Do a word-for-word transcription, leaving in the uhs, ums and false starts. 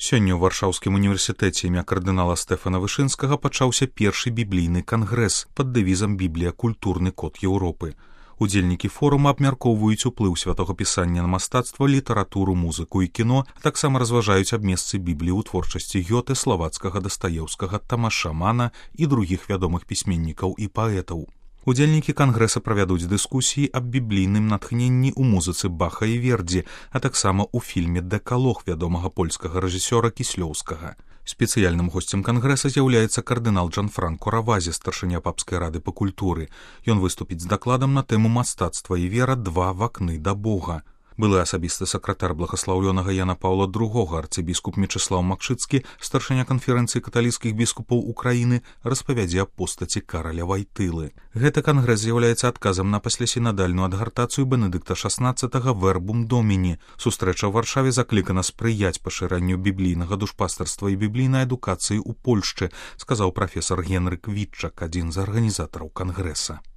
Сёння ў Варшаўскім універсітэце імя кардынала Стэфана Вышынскага пачаўся першы біблійны кангрэс пад дэвізам «Біблія – культурны код Еўропы». Удзельнікі форума абмяркоўваюць уплыў святога пісання на мастацтва, літаратуру, музыку і кіно, а таксама разважаюць аб месцы Бібліі ў творчасці Гёте, Славацкага, Дастаеўскага, Тамаша Мана і другіх вядомых пісьменнікаў і паэтаў. Удзельнікі кангрэса правядуць дыскусіі аб біблійным натхненні ў музыцы Баха і Вердзі, а таксама ў фільме «Дэкалог» вядомага польскага рэжысёра Кіслёўскага. Спецыяльным госцем кангрэса з'яўляецца кардынал Джанфранко Равазі, старшыня папскай рады па культуры. Ён выступіць з дакладам на тэму «Мастацтва і вера. Два вакны да Бога». Былы асабісты сакратар благаслаўлёнага Яна Паўла другога, арцыбіскуп Мечыслаў Макшыцкі, старшыня канферэнцыі каталіцкіх біскупаў Украіны, распавядзе аб постаці Караля Вайтылы. Гэты кангрэс з'яўляецца адказам на паслясінадальную адгартацыю Бенедыкта шаснаццатага «Вербум Доміні». Сустрэча ў Варшаве заклікана спрыяць пашыранню біблійнага душпастарства і біблійнай адукацыі ў Польшчы, сказаў прафесар Генрык Вітчак, адзін з арганізатараў кангрэса.